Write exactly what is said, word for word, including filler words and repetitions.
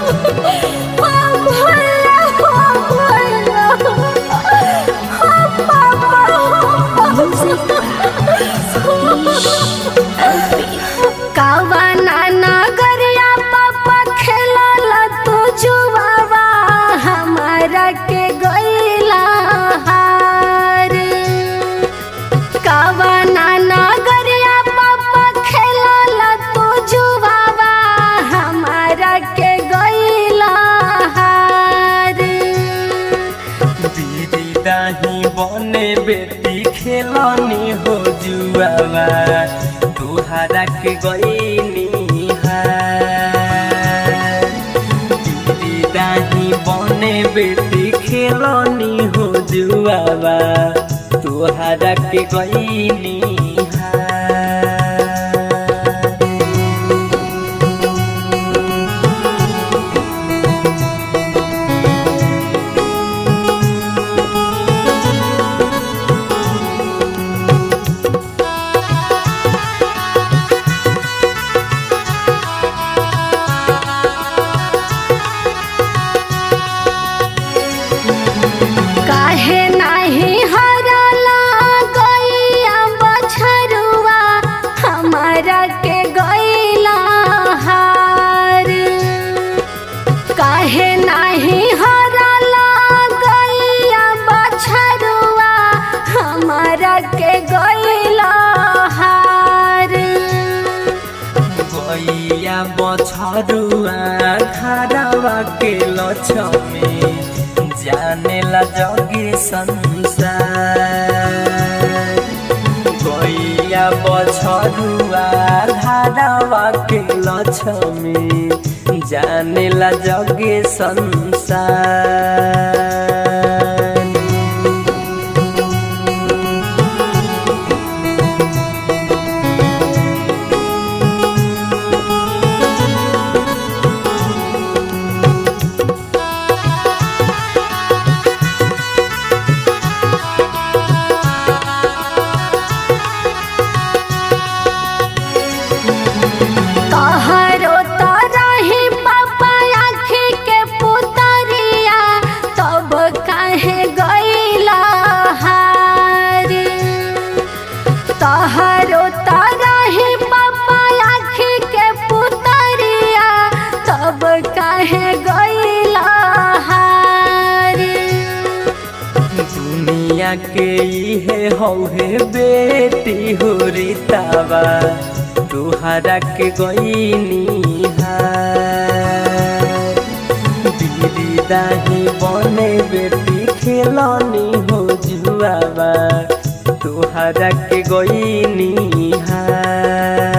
बने बेटी खेलनी हो जुआवा तुहरा के गईनी दीदी दाही बने बेटी खेलनी हो जुआवा तुहरा के गईनी बछरुआ घरवा के लक्ष्मी जाने ला जगे संसार गैया बछरुआ घरवा के लक्ष्मी जाने ला जगे संसार के इहे हौहे बेटी हो रीतावा तुहरा के गईनी दीदी दाही बने बेटी खेलनी हो जुआवा तुहरा के गईनी।